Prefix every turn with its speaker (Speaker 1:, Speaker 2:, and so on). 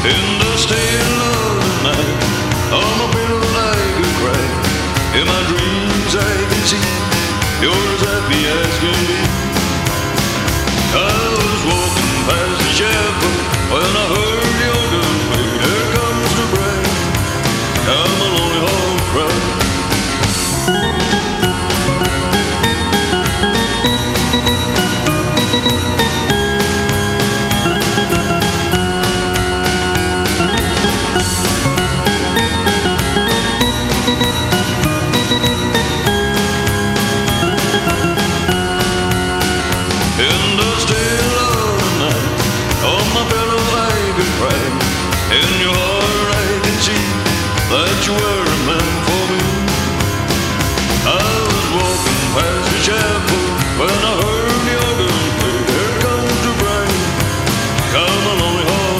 Speaker 1: in the still of the night. On my pillow like a cry. In my dreams I can see you're as happy as can be. I was walking past the chapel when I heard the organ play. Here comes the bride, I'm a lonely heart cry. In the still of the night, on my pillow I could cry. In your heart I can see that you were a man for me. I was walking past the chapel when I heard the organ play. Here comes the bride, come along,